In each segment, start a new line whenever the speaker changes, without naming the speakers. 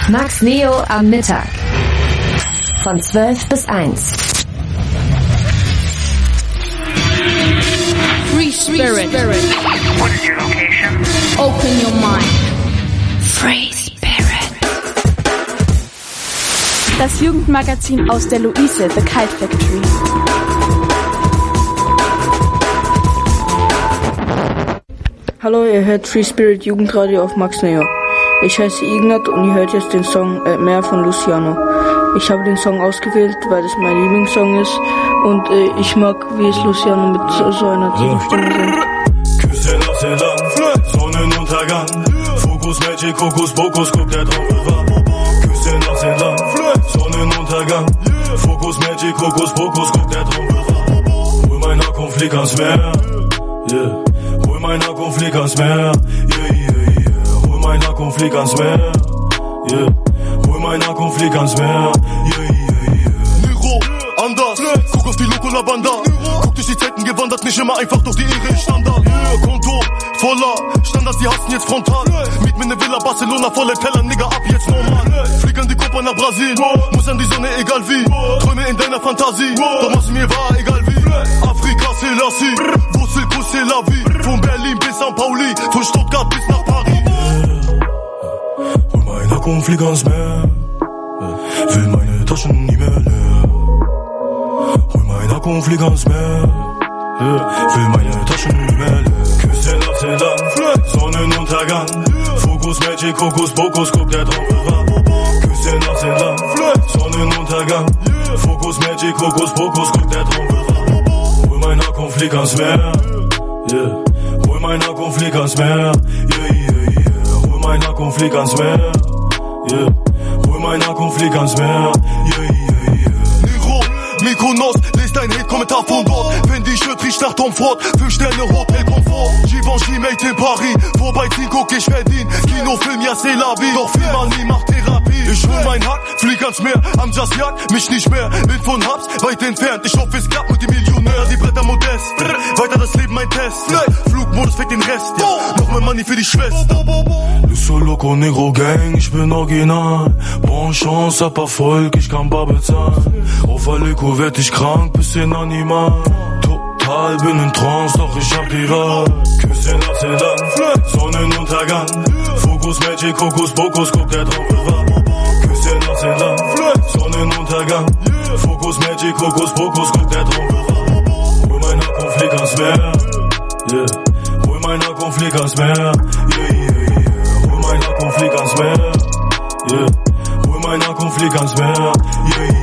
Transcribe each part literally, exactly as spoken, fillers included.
Max Neo am Mittag. Von zwölf bis eins.
Free Spirit.
What is your location?
Open your mind.
Free Spirit.
Das Jugendmagazin aus der Luise, The Kite Factory.
Hallo, ihr hört Free Spirit Jugendradio auf Max Neo. Ich heiße Ignat und ihr hört jetzt den Song äh, Mehr von Luciano. Ich habe den Song ausgewählt, weil es mein Lieblingssong ist und äh, ich mag, wie es Luciano mit so, so einer tiefen Stimme singt.
Küsse nach der Land, Sonnenuntergang, Fokus, Magic, Kokos, Bokus, guckt der drauf war. Küsse nach der Land, Sonnenuntergang, Fokus, Magic, Kokos, Bokus, guckt der drauf war. Hol mein Akku, flieg ans Meer, yeah. Hol mein Akku, flieg ans Meer, yeah, yeah, yeah. Hol mein Akku, flieg ans Meer, yeah. Hol mein Akku, flieg ans Meer, yeah, yeah, yeah. Negro, anders, guck auf die Locola Banda. Guck durch die Zeiten gewandert, nicht immer einfach durch die Ehre Standard. Yeah. Konto voller Standards, die hassen jetzt frontal. Miet mir ne Villa, Barcelona, volle Teller, Nigga, ab jetzt normal. Flieg an die Copa nach Brasil, muss an die Sonne, egal wie. Träume in deiner Fantasie, doch was mir war, egal wie. Afrika, Selassie, Wurzel, Kuss, la vie. Von Berlin bis San Pauli, von Stuttgart bis nach Paris. Yeah. Hol mein Akku und flieg ans Meer, yeah. Will meine Taschen nie mehr leer. Hol mein Akku und flieg ans Meer, yeah. Will meine Taschen nie mehr leer. Küsse nach Sedan, Sonnenuntergang, Fokus, Magic, Kokos, Bokus, guck der drauf war. Küsse nach Sedan, Sonnenuntergang, Fokus, Magic, Kokos, Bokus, guck der drauf war. Hol mein Akku und flieg ans Meer, yeah. Hol mein Akku und flieg ans Meer, yeah, yeah, yeah. Hol mein Akku und flieg ans Meer, yeah. Hol mein Akku und flieg ans Meer, yeah, yeah, yeah. Negro, Mykonos, lest dein Hate-Kommentar von dort. Wenn die Shirt riecht nach Tom Ford, fünf Sterne Hotel Komfort. Givenchy made in Paris, vorbeiziehen, guck ich verdien. Kinofilm, ja c'est la vie, doch viel mal nie macht Therapie. Ich hol mein Hack, flieg ans Meer, am Just Jag, mich nicht mehr. Wild von Hubs, weit entfernt, ich hoffe es klappt mit dem Millionär. Die Bretter modest, weiter das Leben mein Test. Flugmodus fängt den Rest, ja. Noch mehr Money für die Schwester. Lusso Loco Negro Gang, ich bin original. Bon Chance, hab Erfolg, ich kann bar bezahlen. Auf Aleko werd ich krank, bisschen animal. Total bin in Trance, doch ich hab die Wahl. Küsse nach Sedan, Sonnenuntergang. Fokus, Magic, Kokos, Bokus, guck der drauf war. Küsse nach Sedan, Sonnenuntergang. Fokus, Magic, Kokos, Bokus, guck der drauf war. Hol mein Akku, flieg ans Meer, yeah. Hol mein Akku, flieg ans Meer, yeah, yeah, yeah. Hol mein Akku, flieg ans Meer, yeah. Hol mein Akku, flieg ans Meer, yeah, yeah, yeah.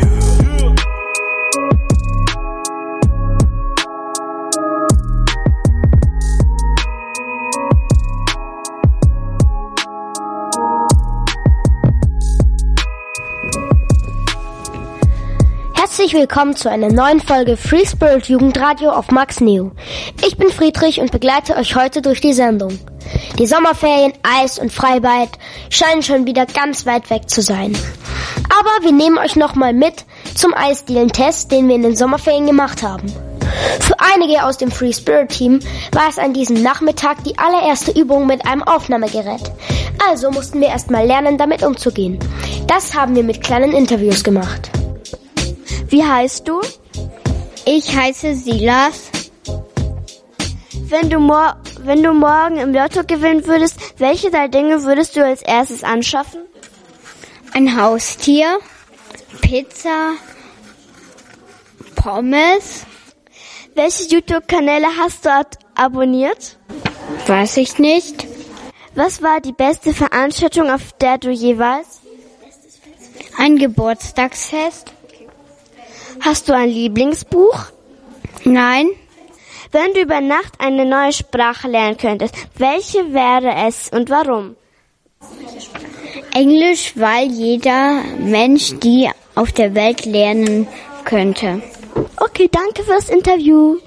Herzlich willkommen zu einer neuen Folge Free Spirit Jugendradio auf Max Neo. Ich bin Friedrich und begleite euch heute durch die Sendung. Die Sommerferien, Eis und Freibad scheinen schon wieder ganz weit weg zu sein. Aber wir nehmen euch nochmal mit zum Eisdielen-Test, den wir in den Sommerferien gemacht haben. Für einige aus dem Free Spirit Team war es an diesem Nachmittag die allererste Übung mit einem Aufnahmegerät. Also mussten wir erstmal lernen, damit umzugehen. Das haben wir mit kleinen Interviews gemacht.
Wie heißt du?
Ich heiße Silas.
Wenn du, mor- wenn du morgen im Lotto gewinnen würdest, welche drei Dinge würdest du als erstes anschaffen?
Ein Haustier, Pizza, Pommes.
Welche YouTube-Kanäle hast du ab- abonniert?
Weiß ich nicht.
Was war die beste Veranstaltung, auf der du je warst?
Ein Geburtstagsfest.
Hast du ein Lieblingsbuch?
Nein.
Wenn du über Nacht eine neue Sprache lernen könntest, welche wäre es und warum?
Englisch, weil jeder Mensch die auf der Welt lernen könnte.
Okay, danke fürs Interview.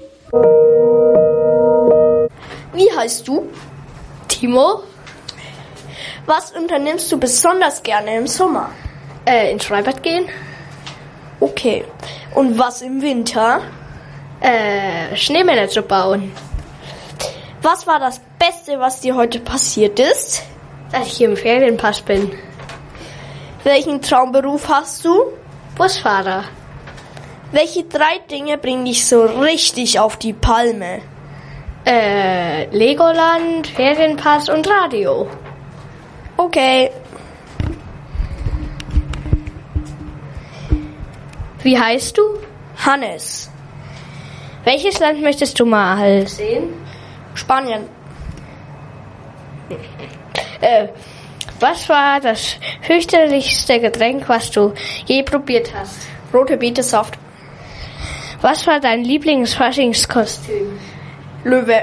Wie heißt du?
Timo.
Was unternimmst du besonders gerne im Sommer?
Äh, ins Freibad gehen.
Okay. Und was im Winter?
Äh, Schneemänner bauen.
Was war das Beste, was dir heute passiert ist?
Dass ich hier im Ferienpass bin.
Welchen Traumberuf hast du?
Busfahrer.
Welche drei Dinge bringen dich so richtig auf die Palme?
Äh, Legoland, Ferienpass und Radio.
Okay.
Wie heißt du?
Hannes.
Welches Land möchtest du mal sehen?
Spanien.
Äh, was war das fürchterlichste Getränk, was du je probiert hast?
Rote Betesaft.
Was war dein Lieblingsfaschingskostüm?
Löwe.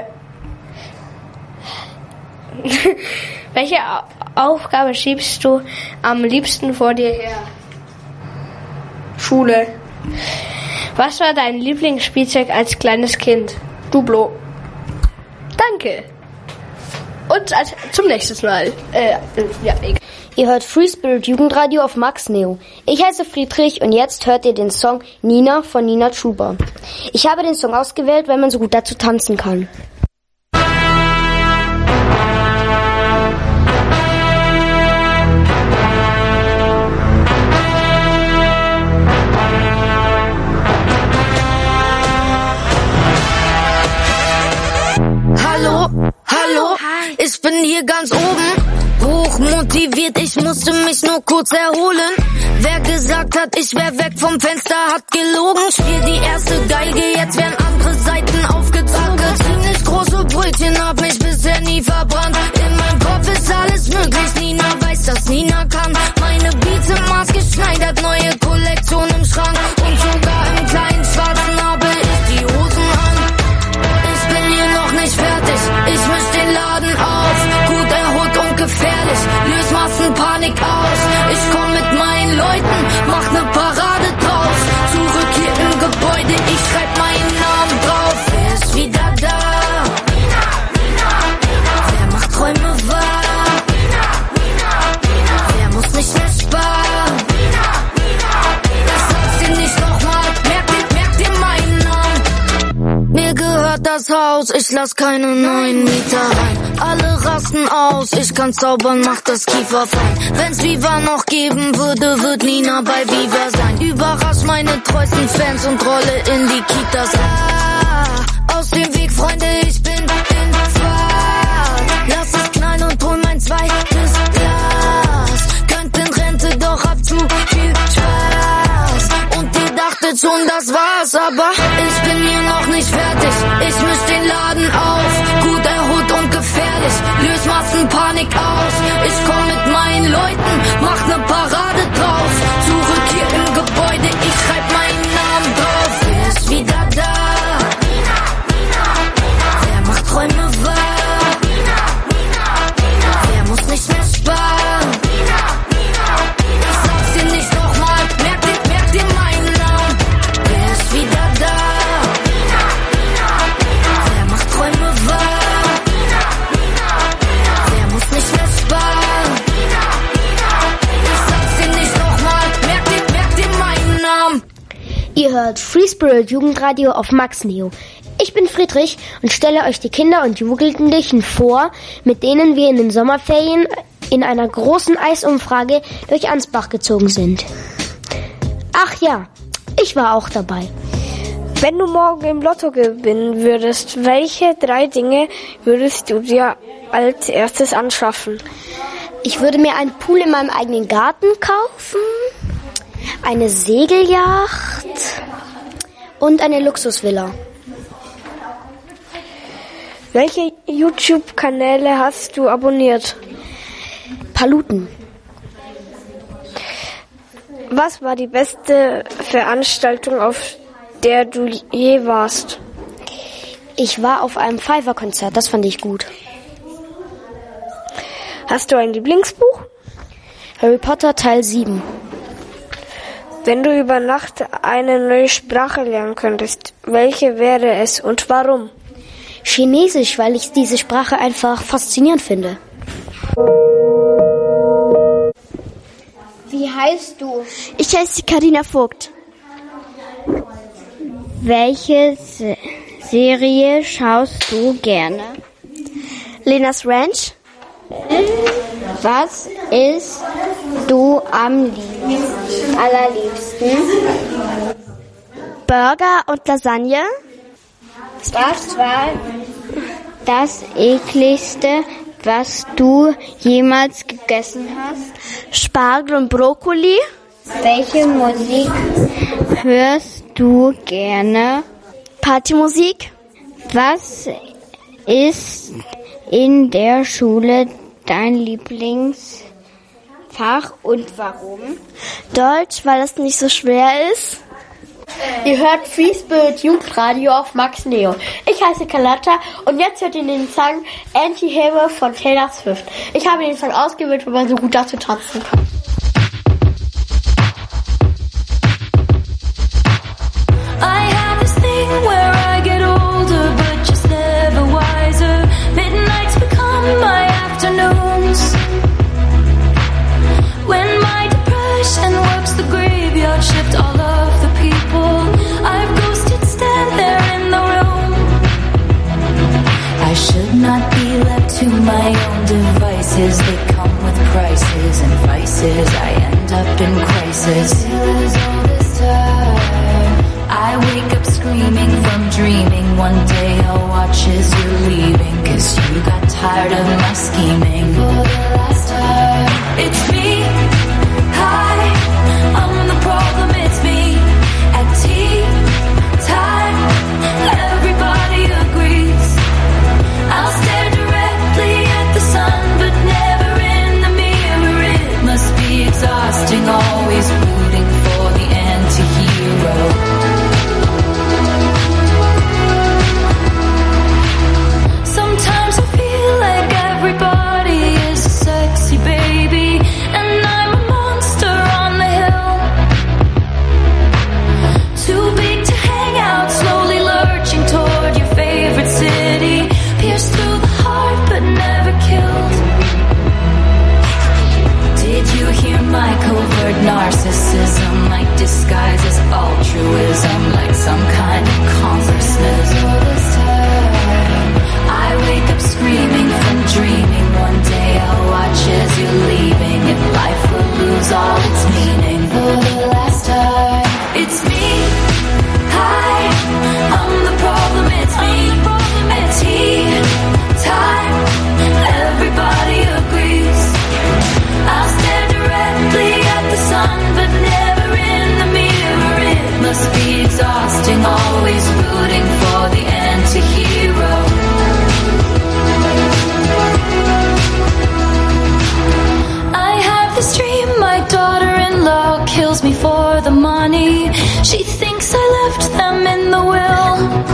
Welche Aufgabe schiebst du am liebsten vor dir her?
Schule.
Was war dein Lieblingsspielzeug als kleines Kind?
Duplo.
Danke. Und als, zum nächsten Mal. Äh, ja, egal.
Ihr hört Free Spirit Jugendradio auf Max Neo. Ich heiße Friedrich und jetzt hört ihr den Song Nina von Nina Chuba. Ich habe den Song ausgewählt, weil man so gut dazu tanzen kann.
Hallo, hallo, ich bin hier ganz oben. Hoch motiviert, ich musste mich nur kurz erholen. Wer gesagt hat, ich wär weg vom Fenster, hat gelogen. Spiel die erste Geige, jetzt werden andere Seiten aufgezogen. Ziemlich große Brötchen, hab mich bisher nie verbrannt. In meinem Kopf ist alles möglich, Nina weiß, dass Nina kann. Meine Beats sind maßgeschneidert, neue Kollektion im Schrank. Und sogar im kleinen Schwarzen habe ich die Hosen an. Ich bin hier noch nicht fertig, ich misch den Laden auf. Gut erholt und gefährlich, löse Massenpanik aus. Ich komm mit meinen Leuten, mach ne Parade draus. Zurück hier im Gebäude, ich schreib meinen Namen drauf. Wer ist wieder da? Nina, Nina, Nina. Wer macht Träume wahr? Nina, Nina, Nina. Wer muss nicht mehr sparen? Nina, Nina, Nina. Ich sag's dir nicht nochmal, merk dir, merk dir meinen Namen. Mir gehört das Haus, ich lass keine neuen Mieter rein. Alle rasten aus, ich kann zaubern, mach das Kiefer fein. Wenn's Viva noch geben würde, wird Nina bei Viva sein. Überrasch meine treuesten Fans und rolle in die Kitas. Ah, aus dem Weg, Freunde, ich bin in Fahrt. Lass es knallen und hol mein zweites Glas. Könnt in Rente, doch hab zu viel Spaß. Und ihr dachtet schon, das war's, aber ich bin hier noch nicht fertig. Ich misch den Laden auf, gut erholt und gefährlich, löse Massenpanik aus. Ich komm mit meinen Leuten, mach ne Parade draus. Zurück hier im Gebäude, ich schreib meinen Namen drauf. Wer ist wieder da? Nina, Nina, Nina. Wer macht Träume wahr? Nina, Nina, Nina. Wer muss nicht mehr sparen? Nina, Nina, Nina. Ich sag's dir nicht nochmal, merk dir, merk dir meinen Namen. Wer ist wieder da? Nina, Nina, Nina. Wer macht Träume wahr? Nina, Nina, Nina. Wer muss nicht mehr sparen? Nina, Nina, Nina. Ich sag's dir nicht nochmal, merk dir, merk dir meinen Namen.
Ihr hört Free Spirit Jugendradio auf Max Neo. Ich bin Friedrich und stelle euch die Kinder und Jugendlichen vor, mit denen wir in den Sommerferien in einer großen Eisumfrage durch Ansbach gezogen sind. Ach ja, ich war auch dabei.
Wenn du morgen im Lotto gewinnen würdest, welche drei Dinge würdest du dir als erstes anschaffen?
Ich würde mir einen Pool in meinem eigenen Garten kaufen, eine Segelyacht und eine Luxusvilla.
Welche YouTube-Kanäle hast du abonniert?
Paluten.
Was war die beste Veranstaltung, auf der du je warst?
Ich war auf einem Pfeiffer-Konzert, das fand ich gut.
Hast du ein Lieblingsbuch?
Harry Potter Teil sieben.
Wenn du über Nacht eine neue Sprache lernen könntest, welche wäre es und warum?
Chinesisch, weil ich diese Sprache einfach faszinierend finde.
Wie heißt du?
Ich heiße Carina Vogt. Welche Se- Serie schaust du gerne?
Lenas Ranch.
Was ist du am liebsten, allerliebsten?
Burger und Lasagne.
Was war das ekligste, was du jemals gegessen hast?
Spargel und Brokkoli.
Welche Musik hörst du gerne?
Partymusik.
Was ist in der Schule dein Lieblingsfach und warum?
Deutsch, weil es nicht so schwer ist.
Ihr hört Free Spirit Jugendradio auf Max Neo. Ich heiße Carlotta und jetzt hört ihr den Song Anti-Hero von Taylor Swift. Ich habe den Song ausgewählt, weil man so gut dazu tanzen kann.
I have this thing where I get older but just never wiser. Midnights become my afternoons. When my depression works the graveyard shift, all of the people I've ghosted stand there in the room. I should not be left to my own devices. They come with prices and vices. I end up in crisis. All this time I wake up screaming from dreaming. One day I'll watch as you're leaving, 'cause you got tired of my scheming. For the last time, it's me. Hi, I'm the problem, it's me. At tea time, everybody agrees. I'll stare directly at the sun, but never in the mirror. It must be exhausting, always rooting for the anti-hero. Sometimes I feel like everybody is a sexy baby, and I'm a monster on the hill. Too big to hang out, slowly lurching toward your favorite city. Pierced through the heart, but never killed. Did you hear my covert narcissism? Like disguise as altruism, like some kind of congressman. All this time I wake up screaming from dreaming. One day I'll watch as you're leaving, and life will lose all its meaning. For the last time, it's me. Hi, I'm the problem, it's me. At tea time, everybody agrees. I'll stare directly at the sun, but never in the mirror. It must be exhausting, always rooting for the anti-hero. I have this dream, my daughter-in-law kills me for the money. She thinks I left them in the will.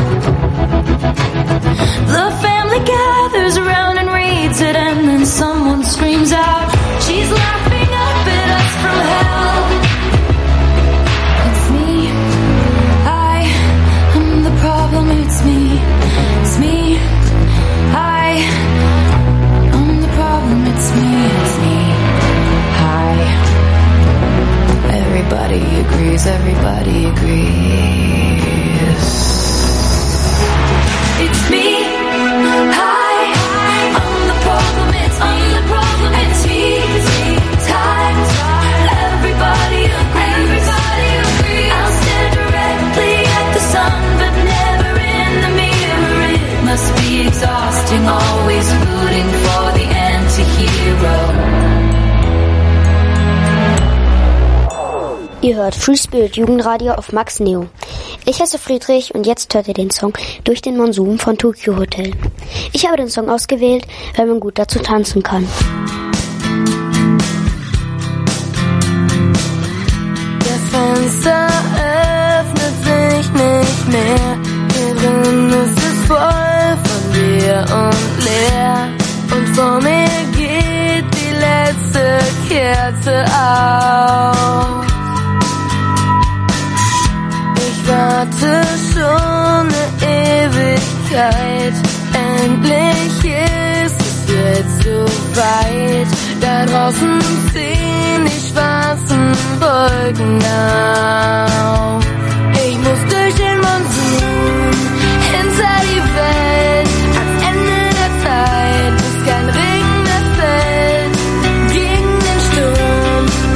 The family gathers around and reads it, and then someone screams out, she's laughing up at us from hell. It's me, I am the problem, it's me, it's me, I am the problem, it's me, it's me, hi. Everybody agrees, everybody agrees. It's me, hi, I'm the problem, it's me, I'm the problem, it's me, time, everybody agrees, everybody agrees. I'll stare directly at the sun, but never in the mirror. It must be exhausting, always rooting for the anti-hero.
Ihr hört Free Spirit Jugendradio auf Max Neo. Ich heiße Friedrich und jetzt hört ihr den Song Durch den Monsun von Tokyo Hotel. Ich habe den Song ausgewählt, weil man gut dazu tanzen kann.
Das Fenster öffnet sich nicht mehr. Hier drin ist es voll von dir und leer. Und vor mir geht die letzte Kerze aus. Ich warte schon eine Ewigkeit. Endlich ist es jetzt so weit. Da draußen ziehen die schwarzen Wolken auf. Ich muss durch den Monsun hinter die Welt. Ans Ende der Zeit, bis kein Regen mehr fällt. Gegen den Sturm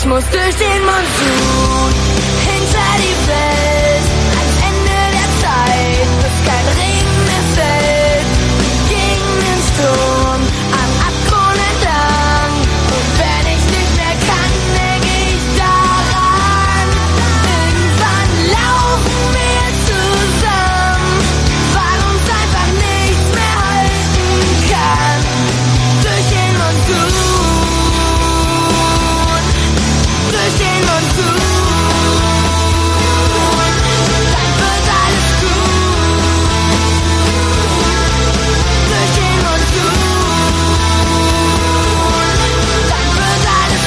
muss durch den Monsun, hinter die Welt, ans Ende der Zeit, bis kein Regen mehr fällt, gegen den Sturm, am Abgrund entlang. Und wenn ich nicht mehr kann, denke ich daran, irgendwann laufen wir zusammen, weil uns einfach nichts mehr halten kann. Durch den Monsun, durch den Monsun, dann wird alles gut. Durch den Monsun, dann wird alles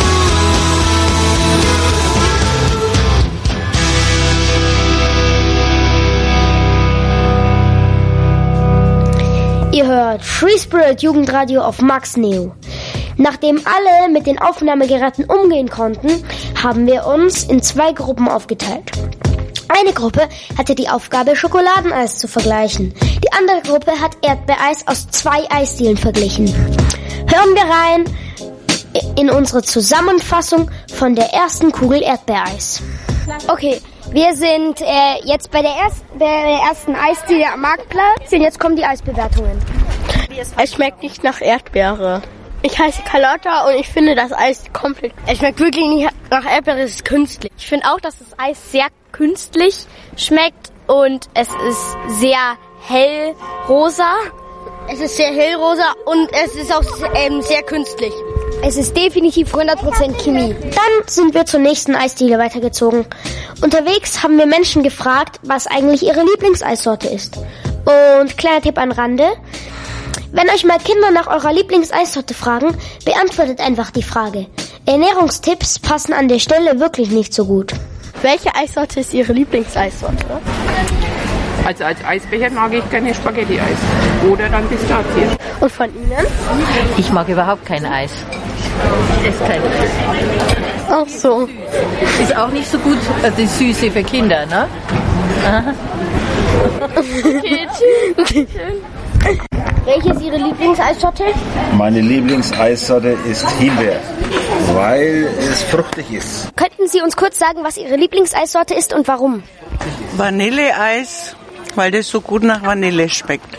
gut. Ihr hört Free Spirit Jugendradio auf Max Neo. Nachdem alle mit den Aufnahmegeräten umgehen konnten, haben wir uns in zwei Gruppen aufgeteilt. Eine Gruppe hatte die Aufgabe, Schokoladeneis zu vergleichen. Die andere Gruppe hat Erdbeereis aus zwei Eisdielen verglichen. Hören wir rein in unsere Zusammenfassung von der ersten Kugel Erdbeereis.
Okay, wir sind äh, jetzt bei der, erst, bei der ersten Eisdiele am Marktplatz und jetzt kommen die Eisbewertungen.
Es schmeckt nicht nach Erdbeere. Ich heiße Carlotta und ich finde das Eis komplett... Es schmeckt wirklich nicht nach Erdbeere, es ist künstlich.
Ich finde auch, dass das Eis sehr künstlich schmeckt und es ist sehr hellrosa.
Es ist sehr hellrosa und es ist auch ähm, sehr künstlich.
Es ist definitiv hundert Prozent Chemie.
Dann sind wir zur nächsten Eisdiele weitergezogen. Unterwegs haben wir Menschen gefragt, was eigentlich ihre Lieblingseissorte ist. Und kleiner Tipp am Rande: Wenn euch mal Kinder nach eurer Lieblingseissorte fragen, beantwortet einfach die Frage. Ernährungstipps passen an der Stelle wirklich nicht so gut.
Welche Eissorte ist Ihre Lieblingseissorte?
Also als Eisbecher mag ich gerne Spaghetti-Eis oder dann Pistazie.
Und von Ihnen?
Ich mag überhaupt kein Eis. Ich esse kein Eis.
Ach so.
Ist auch nicht so gut, also die Süße für Kinder, ne? Aha.
Okay, tschüss. Welche ist Ihre Lieblingseissorte?
Meine Lieblingseissorte ist Himbeer, weil es fruchtig ist.
Könnten Sie uns kurz sagen, was Ihre Lieblingseissorte ist und warum?
Vanilleeis, weil das so gut nach Vanille schmeckt.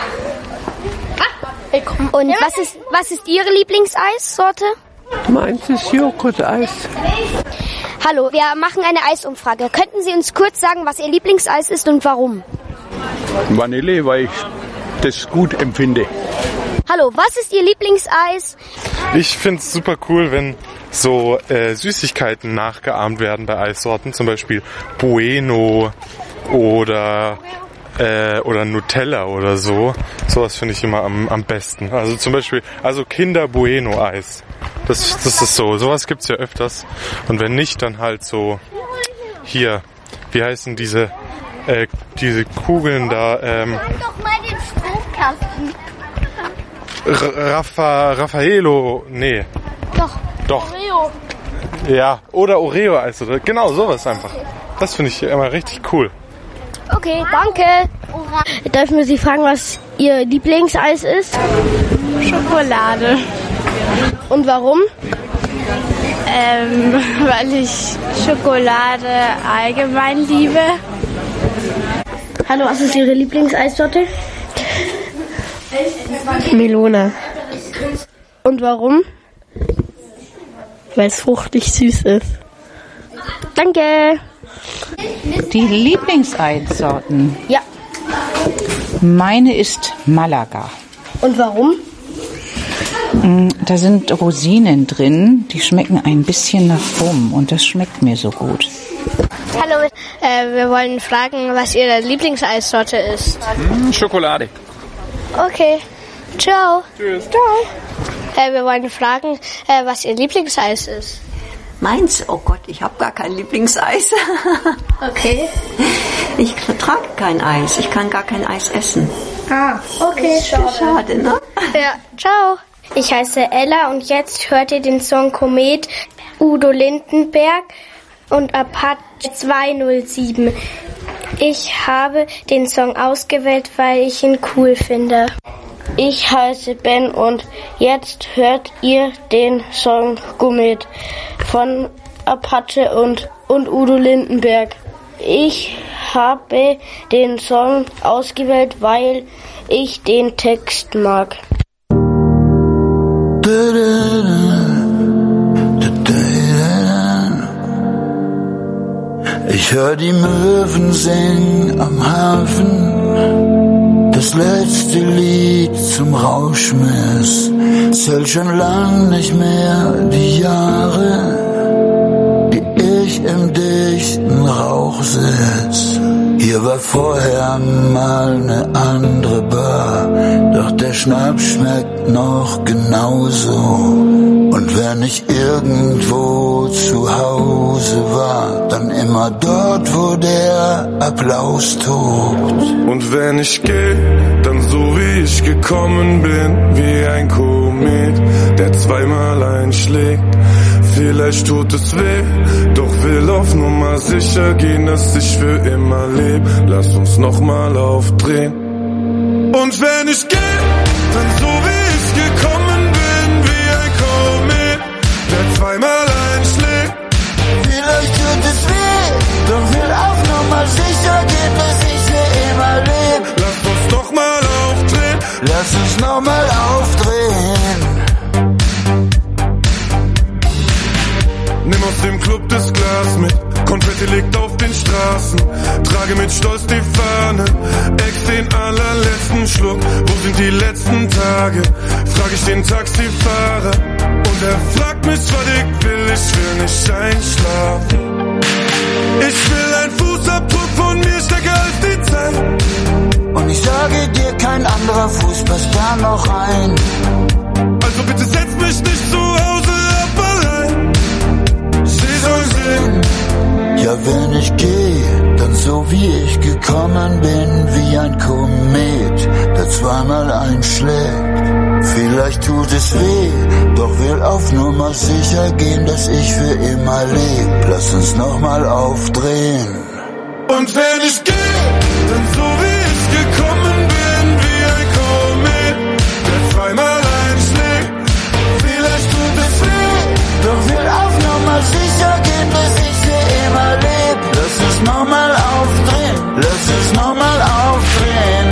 Und was ist, was ist Ihre Lieblingseissorte?
Meins ist Joghurt-Eis.
Hallo, wir machen eine Eisumfrage. Könnten Sie uns kurz sagen, was Ihr Lieblingseis ist und warum?
Vanille, weil ich das gut empfinde.
Hallo, was ist Ihr Lieblingseis?
Ich finde es super cool, wenn so äh, Süßigkeiten nachgeahmt werden bei Eissorten. Zum Beispiel Bueno oder, äh, oder Nutella oder so. Sowas finde ich immer am, am besten. Also zum Beispiel, also Kinder Bueno Eis. Das, das ist so, sowas gibt's ja öfters. Und wenn nicht, dann halt so, hier, wie heißen diese, äh, diese Kugeln da, ähm,
doch mal den Stromkasten.
Raffa, Raffaello, nee.
Doch.
Doch.
Oreo.
Ja, oder Oreo Eis, oder genau sowas einfach. Das finde ich immer richtig cool.
Okay, danke.
Dürfen wir Sie fragen, was Ihr Lieblingseis ist?
Schokolade.
Und warum?
Ähm, weil ich Schokolade allgemein liebe.
Hallo, was ist Ihre Lieblingseissorte? Melone. Und warum? Weil es fruchtig süß ist. Danke.
Die Lieblingseissorten?
Ja.
Meine ist Malaga.
Und warum?
Da sind Rosinen drin, die schmecken ein bisschen nach Rum und das schmeckt mir so gut.
Hallo, äh, wir wollen fragen, was Ihre Lieblingseissorte ist.
Mm, Schokolade.
Okay, ciao.
Tschüss.
Ciao. Äh, wir wollen fragen, äh, was Ihr Lieblingseis ist.
Meins? Oh Gott, ich habe gar kein Lieblingseis.
Okay.
Ich vertrage kein Eis. Ich kann gar kein Eis essen.
Ah, okay.
Schade. Schade, ne?
Ja, ciao. Ich heiße Ella und jetzt hört ihr den Song Komet, Udo Lindenberg und Apache zwei null sieben. Ich habe den Song ausgewählt, weil ich ihn cool finde.
Ich heiße Ben und jetzt hört ihr den Song Komet von
Apache und, und Udo Lindenberg. Ich habe den Song ausgewählt, weil ich den Text mag.
Ich hör die Möwen singen am Hafen, das letzte Lied zum Rauschmiss. Zählt schon lang nicht mehr die Jahre, die ich im dichten Rauch sitz. Hier war vorher mal ne andere Bar, doch der Schnaps schmeckt noch genauso. Und wenn ich irgendwo zu Hause war, dann immer dort, wo der Applaus tobt.
Und wenn ich geh, dann so wie ich gekommen bin, wie ein Komet, der zweimal einschlägt. Vielleicht tut es weh, doch will auf Nummer sicher gehen, dass ich für immer leb. Lass uns nochmal aufdrehen. Und wenn ich geh, dann so wie ich gekommen bin, wie ein Komet, der zweimal einschlägt.
Vielleicht tut es weh, doch will auf Nummer sicher gehen, dass ich für immer leb.
Lass uns nochmal aufdrehen.
Lass uns nochmal aufdrehen.
Nimm aus dem Club das Glas mit, Konfetti liegt auf den Straßen. Trage mit Stolz die Fahne, ex den allerletzten Schluck. Wo sind die letzten Tage? Frag ich den Taxifahrer. Und er fragt mich verdickt, will ich will nicht einschlafen. Ich will ein Fußabdruck von mir stärker als die Zeit.
Und ich sage dir, kein anderer Fuß passt da noch rein.
Also bitte setz mich nicht zu Hause ab allein. Sie soll sehen.
Ja, wenn ich gehe, dann so wie ich gekommen bin, wie ein Komet, der zweimal einschlägt. Vielleicht tut es weh, doch will auf Nummer sicher gehen, dass ich für immer leb. Lass uns nochmal aufdrehen.
Und wenn ich gehe, dann so wie ich gekommen bin, wie ein Komet, der zweimal einschlägt. Vielleicht tut es weh,
doch will auf Nummer sicher gehen, dass ich für immer leb. Lass uns nochmal aufdrehen, lass uns nochmal aufdrehen.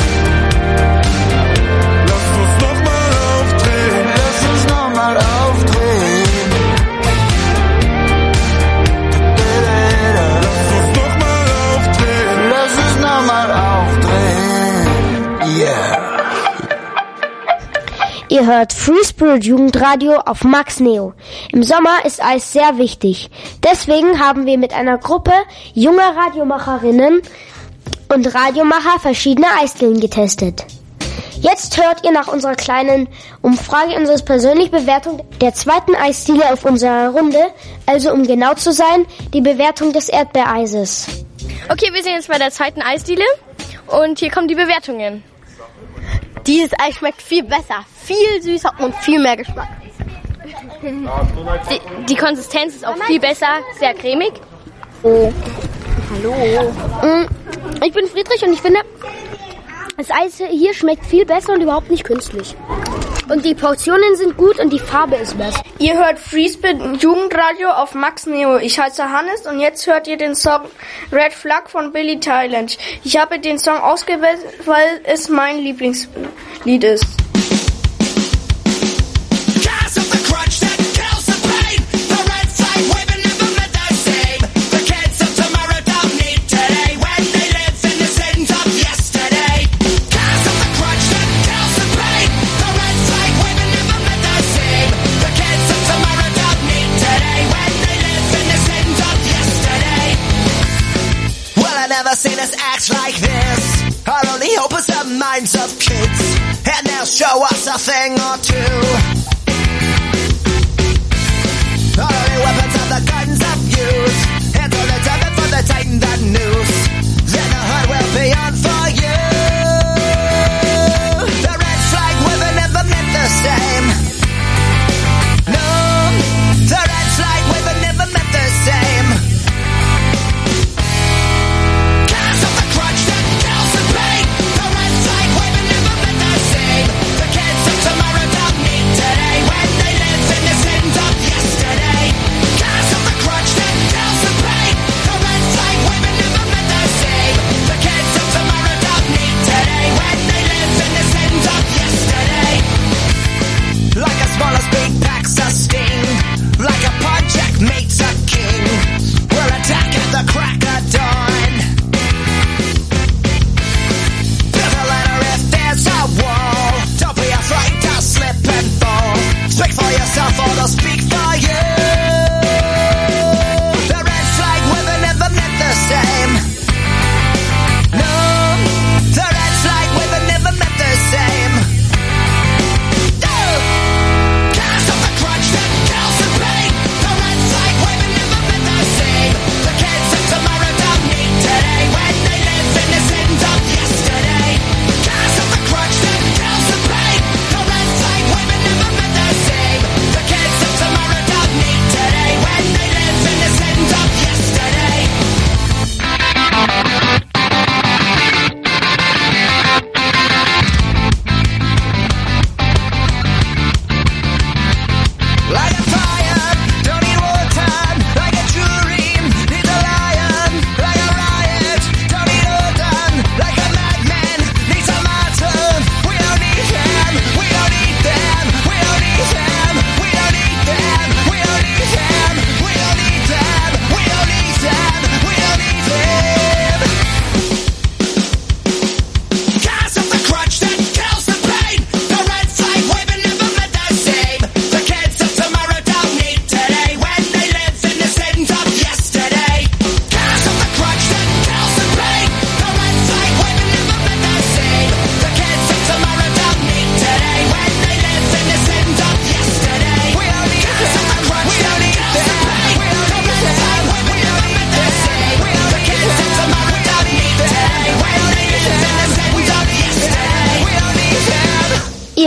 Lass uns nochmal aufdrehen.
Lass uns nochmal aufdrehen.
Lass uns nochmal aufdrehen.
Lass uns nochmal aufdrehen. Yeah.
Ihr hört Free Spirit Jugendradio auf Max Neo. Im Sommer ist Eis sehr wichtig. Deswegen haben wir mit einer Gruppe junger Radiomacherinnen und Radiomacher verschiedene Eisdielen getestet. Jetzt hört ihr nach unserer kleinen Umfrage unsere persönliche Bewertung der zweiten Eisdiele auf unserer Runde, also um genau zu sein, die Bewertung des Erdbeereises.
Okay, wir sind jetzt bei der zweiten Eisdiele und hier kommen die Bewertungen.
Dieses Eis schmeckt viel besser, viel süßer und viel mehr Geschmack.
Die, die Konsistenz ist auch viel besser, sehr cremig.
Oh. Hallo. Ich bin Friedrich und ich finde, das Eis hier schmeckt viel besser und überhaupt nicht künstlich. Und die Portionen sind gut und die Farbe ist besser.
Ihr hört Free Spirit Jugendradio auf Max Neo. Ich heiße Hannes und jetzt hört ihr den Song Red Flag von Billy Talent. Ich habe den Song ausgewählt, weil es mein Lieblingslied ist.
Seen us act like this. Our only hope is the minds of kids, and they'll show us a thing or two. Our only weapons are the guns of youth, and all the time for the tighten the noose. Then the hunt will be on for you. The red flag women never meant the same. No, the red flag women never meant the same. Tomorrow don't need today.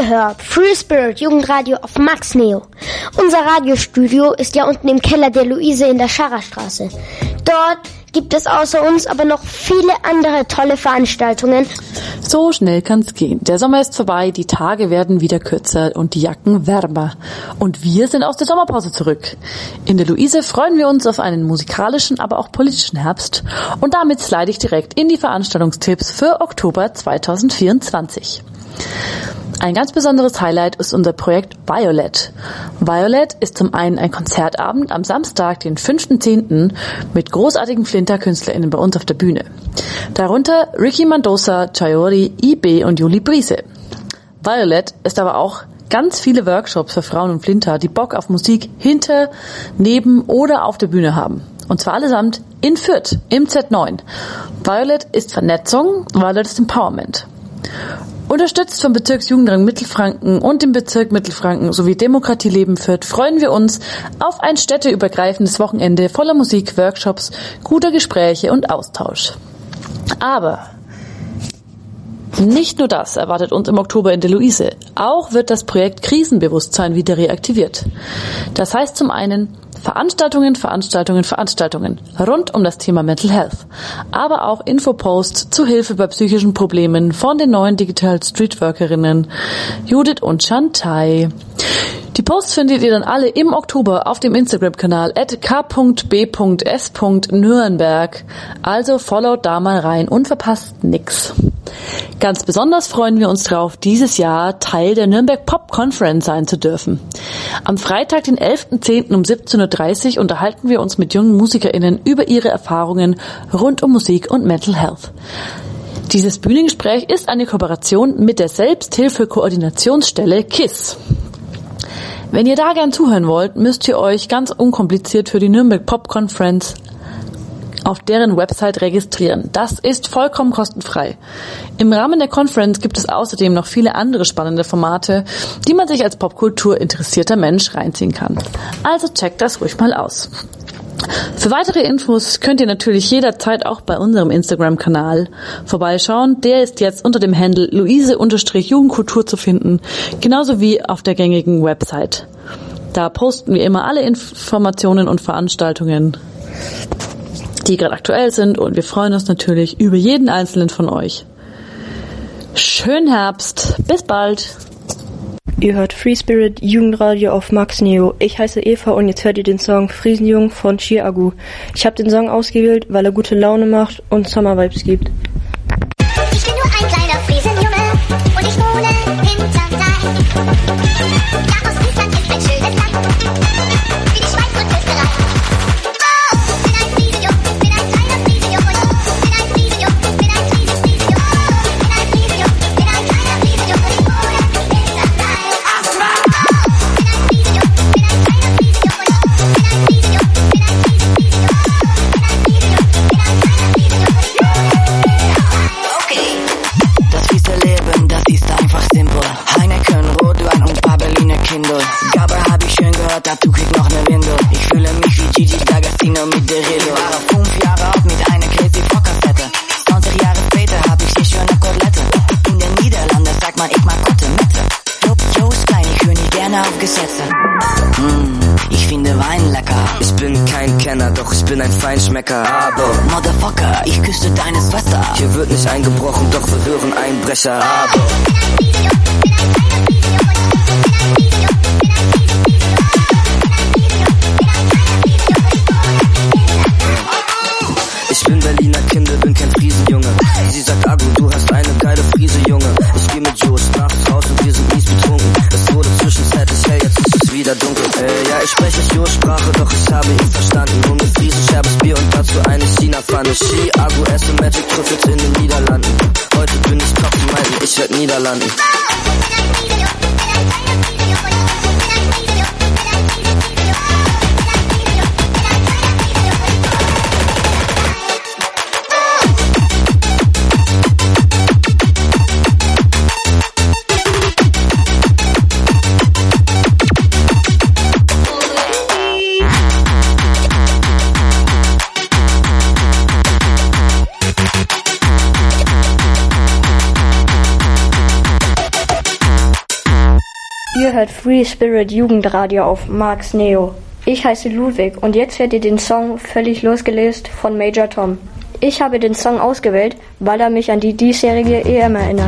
Ihr hört Free Spirit Jugendradio auf Max Neo. Unser Radiostudio ist ja unten im Keller der Luise in der Scharrerstraße. Dort gibt es außer uns aber noch viele andere tolle Veranstaltungen.
So schnell kann's gehen. Der Sommer ist vorbei, die Tage werden wieder kürzer und die Jacken wärmer. Und wir sind aus der Sommerpause zurück. In der Luise freuen wir uns auf einen musikalischen, aber auch politischen Herbst. Und damit slide ich direkt in die Veranstaltungstipps für Oktober zweitausendvierundzwanzig. Ein ganz besonderes Highlight ist unser Projekt Violet. Violet ist zum einen ein Konzertabend am Samstag, den fünften zehnten mit großartigen Flinter-KünstlerInnen bei uns auf der Bühne. Darunter Ricky Mendoza, Chayori, I B und Juli Brise. Violet ist aber auch ganz viele Workshops für Frauen und Flinter, die Bock auf Musik hinter, neben oder auf der Bühne haben. Und zwar allesamt in Fürth, im Z neun. Violet ist Vernetzung, Violet ist Empowerment. Unterstützt vom Bezirksjugendring Mittelfranken und dem Bezirk Mittelfranken sowie Demokratie Leben Fürth freuen wir uns auf ein städteübergreifendes Wochenende voller Musik, Workshops, guter Gespräche und Austausch. Aber nicht nur das erwartet uns im Oktober in der Luise. Auch wird das Projekt Krisenbewusstsein wieder reaktiviert. Das heißt zum einen Veranstaltungen, Veranstaltungen, Veranstaltungen rund um das Thema Mental Health, aber auch Infoposts zu Hilfe bei psychischen Problemen von den neuen Digital Streetworkerinnen Judith und Chantai. Die Posts findet ihr dann alle im Oktober auf dem Instagram-Kanal at k punkt b punkt s punkt nürnberg. Also followt da mal rein und verpasst nix. Ganz besonders freuen wir uns drauf, dieses Jahr Teil der Nürnberg Pop Conference sein zu dürfen. Am Freitag, den elften zehnten um siebzehn Uhr dreißig unterhalten wir uns mit jungen MusikerInnen über ihre Erfahrungen rund um Musik und Mental Health. Dieses Bühnengespräch ist eine Kooperation mit der Selbsthilfe-Koordinationsstelle K I S S. Wenn ihr da gern zuhören wollt, müsst ihr euch ganz unkompliziert für die Nürnberg Pop Conference auf deren Website registrieren. Das ist vollkommen kostenfrei. Im Rahmen der Conference gibt es außerdem noch viele andere spannende Formate, die man sich als Popkultur interessierter Mensch reinziehen kann. Also checkt das ruhig mal aus. Für weitere Infos könnt ihr natürlich jederzeit auch bei unserem Instagram-Kanal vorbeischauen. Der ist jetzt unter dem Handle Luise-Jugendkultur zu finden, genauso wie auf der gängigen Website. Da posten wir immer alle Informationen und Veranstaltungen, die gerade aktuell sind, und wir freuen uns natürlich über jeden einzelnen von euch. Schönen Herbst, bis bald!
Ihr hört Free Spirit Jugendradio auf Max Neo. Ich heiße Eva und jetzt hört ihr den Song Friesenjung von Chiagu. Ich habe den Song ausgewählt, weil er gute Laune macht und Summer-Vibes gibt.
Ich bin nur ein kleiner Friesenjunge und ich wohne hinterm Rhein. Ja, aus Friesland ist ein schönes Land, wie die Schweiz und Österreich. Oh, bin ein Friesenjung, bin ein kleiner Friesenjung und oh, bin ein Friesenjung, bin ein Friesen, Friesenjung. Oh, bin ein Friesenjung, bin ein kleiner Friesenjung und ich wohne hinterm Rhein.
Dabei hab ich schön gehört, dazu krieg noch ne Windel. Ich fühle mich wie Gigi D'Agostino mit der Rillo. Aber fünf Jahre alt mit einer Crazy Focker-Fette. zwanzig Jahre später hab ich die schöne Kotelette. In den Niederlanden sagt man, ich mag Kotelette. Jo, ist klein, ich höre nie gerne auf Gesetze. Mm, ich finde Wein lecker.
Ich bin kein Kenner, doch ich bin ein Feinschmecker. Aber
Motherfucker, ich küsste deine Schwester.
Hier wird nicht eingebrochen, doch wir hören Einbrecher. Aber ich bin Berliner Kinder, bin kein Friesenjunge. Sie sagt, Agu, du hast eine geile Friese, Junge. Ich geh mit Joes nachts raus und wir sind mies betrunken. Es wurde zwischenzeitlich hell, jetzt ist es wieder dunkel. Äh, ja, ich spreche nicht Joes Sprache, doch ich habe ihn verstanden. Und mit Friesen, scherbes Bier und dazu eine China-Pfanne. Ski, Agu, esse Magic Trüffels in den Niederlanden. Heute bin ich top zu meinen, ich werd Niederlanden.
hört Free Spirit Jugendradio auf Max Neo. Ich heiße Ludwig und jetzt hört ihr den Song Völlig losgelöst von Major Tom. Ich habe den Song ausgewählt, weil er mich an die diesjährige E M erinnert.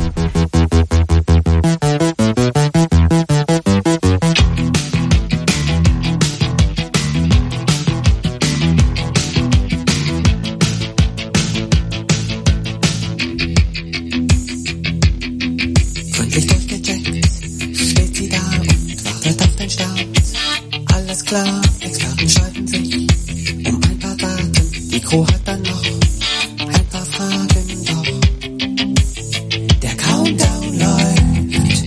Klar, Experten streiten sich um ein paar Daten. Die Crew hat dann noch ein paar Fragen, doch der Countdown läuft.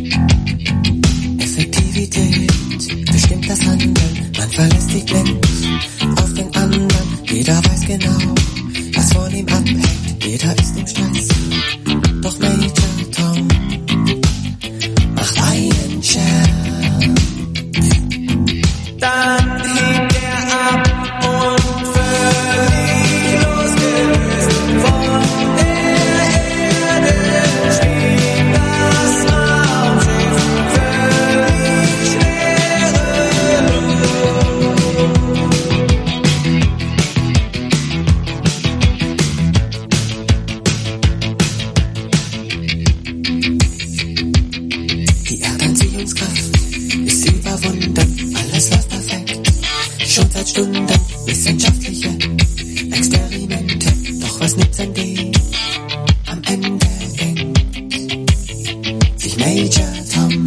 Effektivität bestimmt das Handeln. Man verlässt sich blind auf den anderen. Jeder weiß genau, was von ihm abhängt. Jeder ist im Stress, doch Major Tom macht einen Scherz. Dann hebt er ab und völlig losgelöst von der Erde schwebt das Raumschiff völlig schwerelos. Die Erdanziehungskraft ist überwunden. Alles läuft perfekt, schon seit Stunden. Wissenschaftliche Experimente, doch was nützen die? Am Ende denkt sich Major Tom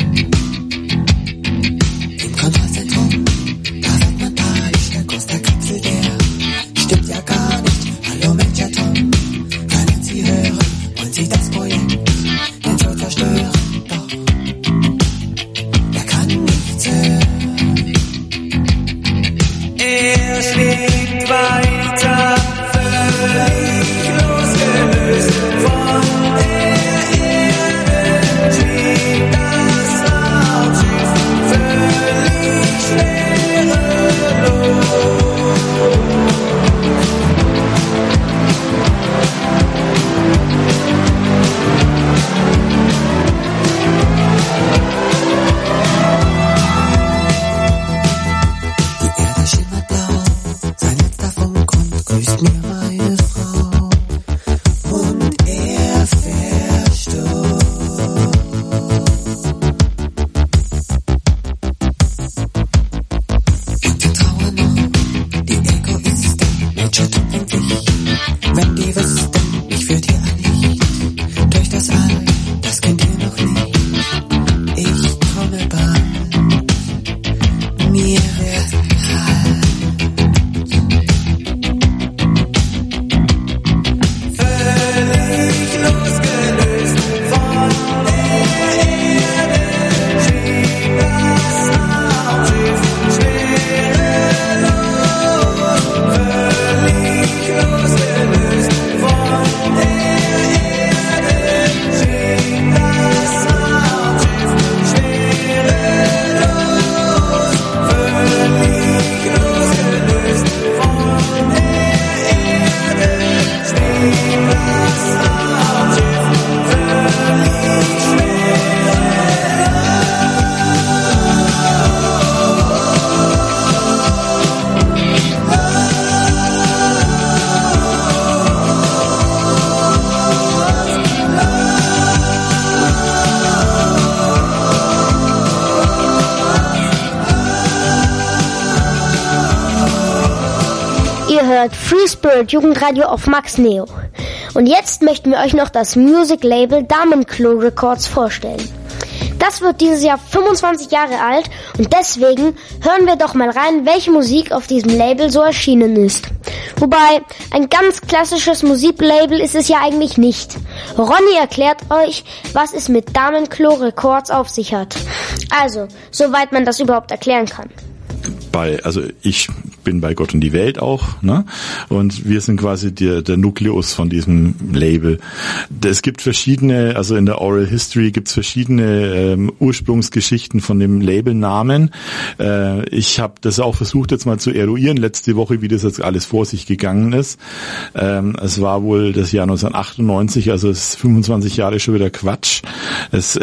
im Kontrollzentrum. Da wird man panisch, der Kurs der Kapsel, der stimmt ja gar nicht. Hallo Major Tom, können Sie hören? Wollen Sie das Projekt denn so zerstören? Doch er kann nichts hören. Er schwebt weiter, völlig losgelöst von der Erde, schwebt das Raumschiff völlig schwerelos. Grüßt mir meine Frau und er verstorb. Und die Trauer noch, die Egoisten, Major Tom und ich, wenn die wüssten, ich führt hier ein Licht durch das All, das kennt ihr noch nicht. Ich komme bald, mir wird kalt.
Free Spirit Jugendradio auf Max Neo. Und jetzt möchten wir euch noch das Music Label Damenklo Records vorstellen. Das wird dieses Jahr fünfundzwanzig Jahre alt und deswegen hören wir doch mal rein, welche Musik auf diesem Label so erschienen ist. Wobei, ein ganz klassisches Musiklabel ist es ja eigentlich nicht. Ronny erklärt euch, was es mit Damenklo Records auf sich hat. Also, soweit man das überhaupt erklären kann.
Bei, also ich bin bei Gott und die Welt auch, ne? Und wir sind quasi der, der Nukleus von diesem Label. Es gibt verschiedene, also in der Oral History gibt es verschiedene ähm, Ursprungsgeschichten von dem Labelnamen. Äh, ich habe das auch versucht jetzt mal zu eruieren letzte Woche, wie das jetzt alles vor sich gegangen ist. Ähm, es war wohl das Jahr neunzehnhundertachtundneunzig, also es ist fünfundzwanzig Jahre schon wieder Quatsch. Es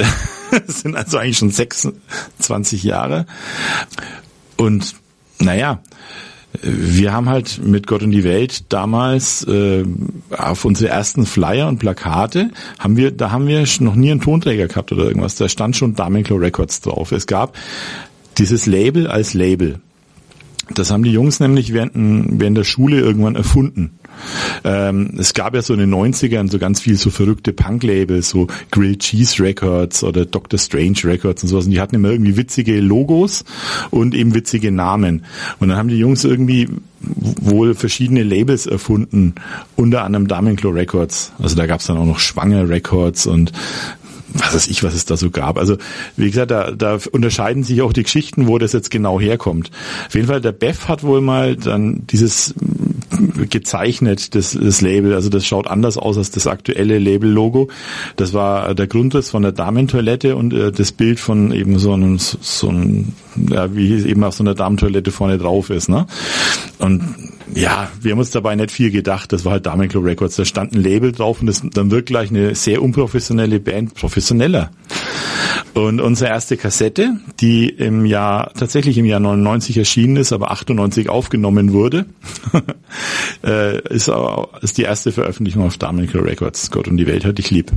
Das sind also eigentlich schon sechsundzwanzig Jahre. Und naja, wir haben halt mit Gott und die Welt damals äh, auf unsere ersten Flyer und Plakate haben wir, da haben wir noch nie einen Tonträger gehabt oder irgendwas. Da stand schon Damenklo Records drauf. Es gab dieses Label als Label. Das haben die Jungs nämlich während, während der Schule irgendwann erfunden. Ähm, es gab ja so in den neunzigern so ganz viel so verrückte Punk-Labels, so Grilled Cheese Records oder Doctor Strange Records und sowas. Und die hatten immer irgendwie witzige Logos und eben witzige Namen. Und dann haben die Jungs irgendwie wohl verschiedene Labels erfunden, unter anderem Damenklo Records. Also da gab es dann auch noch Schwanger Records und was weiß ich, was es da so gab. Also wie gesagt, da, da unterscheiden sich auch die Geschichten, wo das jetzt genau herkommt. Auf jeden Fall, der Beff hat wohl mal dann dieses gezeichnet, das, das Label. Also das schaut anders aus als das aktuelle Label-Logo. Das war der Grundriss von der Damentoilette und äh, das Bild von eben so einem, so einem, ja, wie es eben auf so einer Damentoilette vorne drauf ist, ne? Und ja, wir haben uns dabei nicht viel gedacht. Das war halt Damenklo Records. Da stand ein Label drauf und das, dann wirkt gleich eine sehr unprofessionelle Band professioneller. Und unsere erste Kassette, die im Jahr, tatsächlich im Jahr neunundneunzig erschienen ist, aber achtundneunzig aufgenommen wurde, äh, ist, ist die erste Veröffentlichung auf Damenklo Records. Gott und die Welt hat dich lieb.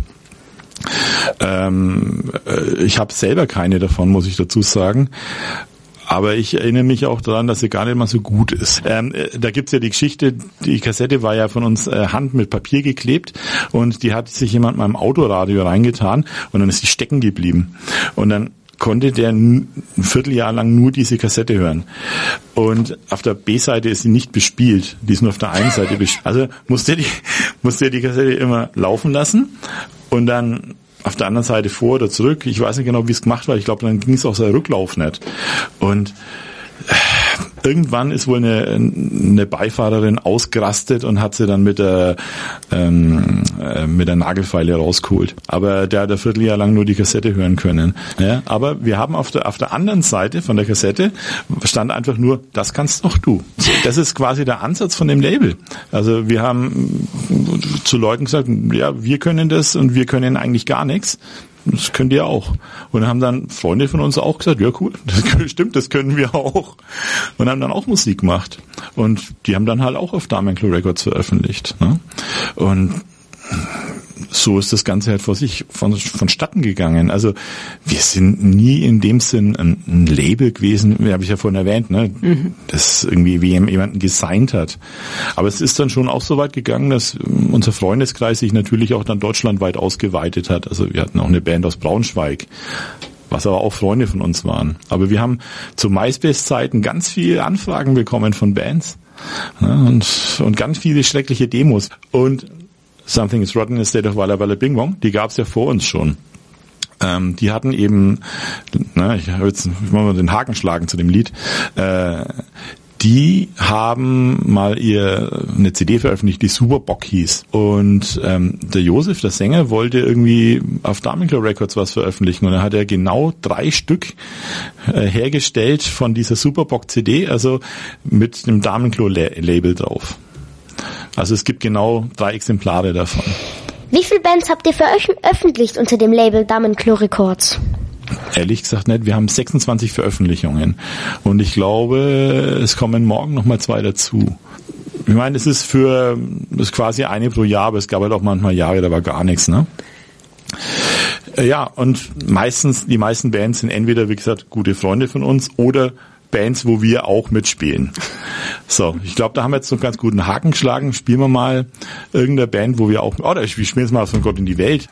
Ähm, äh, ich habe selber keine davon, muss ich dazu sagen. Aber ich erinnere mich auch daran, dass sie gar nicht mal so gut ist. Ähm, da gibt's ja die Geschichte, die Kassette war ja von uns äh, Hand mit Papier geklebt und die hat sich jemand mal im Autoradio reingetan und dann ist sie stecken geblieben. Und dann konnte der ein Vierteljahr lang nur diese Kassette hören. Und auf der B-Seite ist sie nicht bespielt, die ist nur auf der einen Seite bespielt. Also musste die, musste die Kassette immer laufen lassen und dann auf der anderen Seite vor oder zurück. Ich weiß nicht genau, wie es gemacht war. Ich glaube, dann ging es auch sein Rücklauf nicht. Und irgendwann ist wohl eine, eine Beifahrerin ausgerastet und hat sie dann mit der ähm, äh, mit der Nagelfeile rausgeholt. Aber der hat ein Vierteljahr lang nur die Kassette hören können. Ja, aber wir haben auf der auf der anderen Seite von der Kassette stand einfach nur, das kannst doch du. Das ist quasi der Ansatz von dem Label. Also wir haben zu Leuten gesagt, ja, wir können das und wir können eigentlich gar nichts. Das könnt ihr auch. Und haben dann Freunde von uns auch gesagt, ja cool, das stimmt, das können wir auch. Und haben dann auch Musik gemacht. Und die haben dann halt auch auf Damenklo Records veröffentlicht. Ne? Und so ist das Ganze halt vor sich von, vonstatten gegangen. Also wir sind nie in dem Sinn ein, ein Label gewesen, wie habe ich ja vorhin erwähnt, ne? Mhm. Das irgendwie wie jemanden gesigned hat. Aber es ist dann schon auch so weit gegangen, dass unser Freundeskreis sich natürlich auch dann deutschlandweit ausgeweitet hat. Also wir hatten auch eine Band aus Braunschweig, was aber auch Freunde von uns waren. Aber wir haben zu MySpace-Zeiten ganz viele Anfragen bekommen von Bands, ne? und, und ganz viele schreckliche Demos. Und Something is Rotten in the State of Walla Walla Bing Bong, die gab's ja vor uns schon. Ähm, die hatten eben, na, ich habe jetzt ich muss mal den Haken schlagen zu dem Lied, äh, die haben mal ihr eine C D veröffentlicht, die Superbock hieß. Und ähm, der Josef, der Sänger, wollte irgendwie auf Damenklo Records was veröffentlichen. Und dann hat er genau drei Stück äh, hergestellt von dieser Superbock C D, also mit dem Damenklo-Label drauf. Also es gibt genau drei Exemplare davon.
Wie viele Bands habt ihr veröffentlicht unter dem Label Damenklo Records?
Ehrlich gesagt nicht. Wir haben sechsundzwanzig Veröffentlichungen. Und ich glaube, es kommen morgen noch mal zwei dazu. Ich meine, es ist für, das ist quasi eine pro Jahr, aber es gab halt auch manchmal Jahre, da war gar nichts, ne? Ja, und meistens, die meisten Bands sind entweder, wie gesagt, gute Freunde von uns oder Bands, wo wir auch mitspielen. So, ich glaube, da haben wir jetzt noch einen ganz guten Haken geschlagen. Spielen wir mal irgendeine Band, wo wir auch, oh, wir spielen jetzt mal von Gott in die Welt.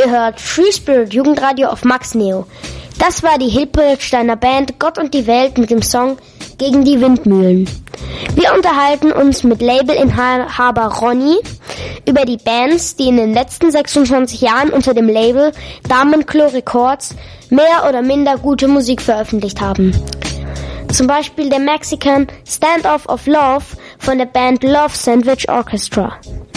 Ihr hört Free Spirit Jugendradio auf Max Neo. Das war die Hilpoltsteiner Band Gott und die Welt mit dem Song Gegen die Windmühlen. Wir unterhalten uns mit Labelinhaber Ronny über die Bands, die in den letzten sechsundzwanzig Jahren unter dem Label Damenklo Records mehr oder minder gute Musik veröffentlicht haben. Zum Beispiel der Mexican Standoff of Love von der Band Love Sandwich Orchestra.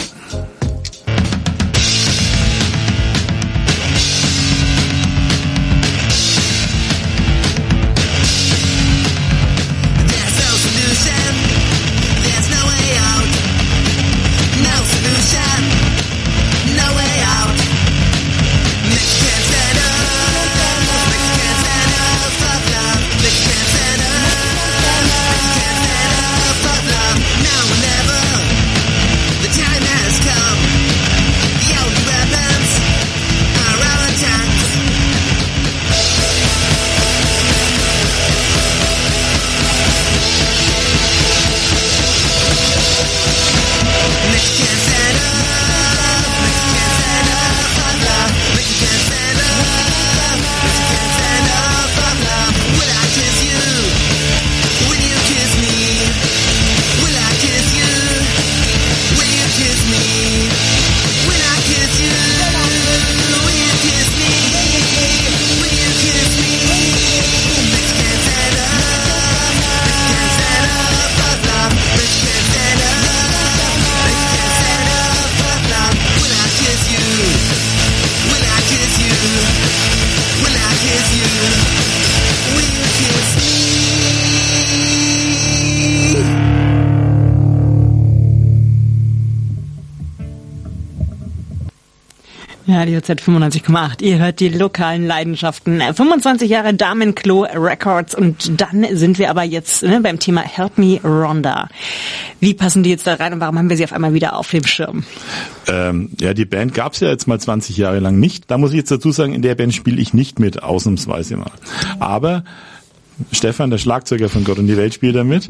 Radio Z fünfundneunzig Komma acht. Ihr hört die lokalen Leidenschaften. fünfundzwanzig Jahre Damenklo Records und dann sind wir aber jetzt ne, beim Thema Help Me Rhonda. Wie passen die jetzt da rein und warum haben wir sie auf einmal wieder auf dem Schirm?
Ähm, ja, die Band gab's ja jetzt mal zwanzig Jahre lang nicht. Da muss ich jetzt dazu sagen, in der Band spiele ich nicht mit, ausnahmsweise mal. Aber Stefan, der Schlagzeuger von Gott und die Welt, spielt da mit.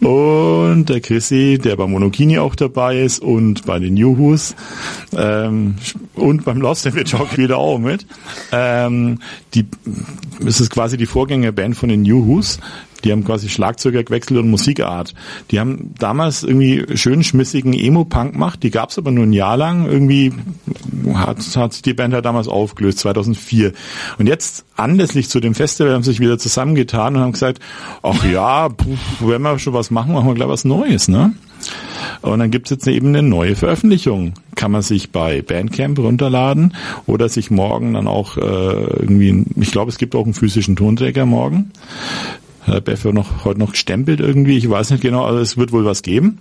Und der Chrissy, der bei Monokini auch dabei ist und bei den Juhus ähm, und beim Lost in the Chalk spielt er auch mit. Ähm, die, es ist quasi die Vorgängerband von den Juhus. Die haben quasi Schlagzeuger gewechselt und Musikart. Die haben damals irgendwie schön schmissigen Emo-Punk gemacht. Die gab's aber nur ein Jahr lang. Irgendwie hat, hat die Band halt damals aufgelöst, zweitausendvier. Und jetzt, anlässlich zu dem Festival, haben sie sich wieder zusammengetan und haben gesagt, ach ja, puh, wenn wir schon was machen, machen wir gleich was Neues, ne? Und dann gibt's jetzt eben eine neue Veröffentlichung. Kann man sich bei Bandcamp runterladen oder sich morgen dann auch äh, irgendwie, ich glaube, es gibt auch einen physischen Tonträger morgen. Hat Beffer noch heute noch gestempelt irgendwie, ich weiß nicht genau, also es wird wohl was geben.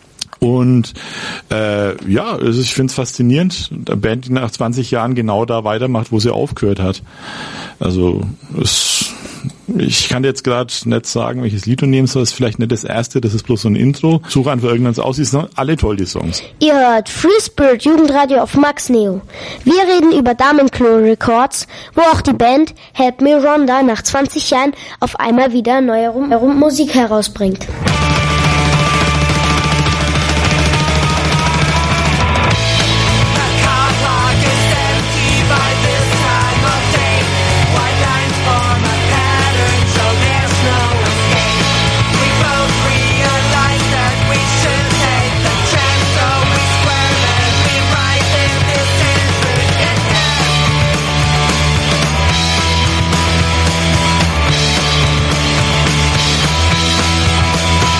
Und äh, ja, also ich finde es faszinierend, eine Band, die nach zwanzig Jahren genau da weitermacht, wo sie aufgehört hat. Also es, ich kann jetzt gerade nicht sagen, welches Lied du nehmen sollst, vielleicht nicht das erste, das ist bloß so ein Intro. Suche einfach irgendwas aus, die sind alle toll, die Songs.
Ihr hört Free Spirit Jugendradio auf Max Neo. Wir reden über Damenklo Records, wo auch die Band Help Me Rhonda nach zwanzig Jahren auf einmal wieder neue Musik herausbringt.
We'll be right back.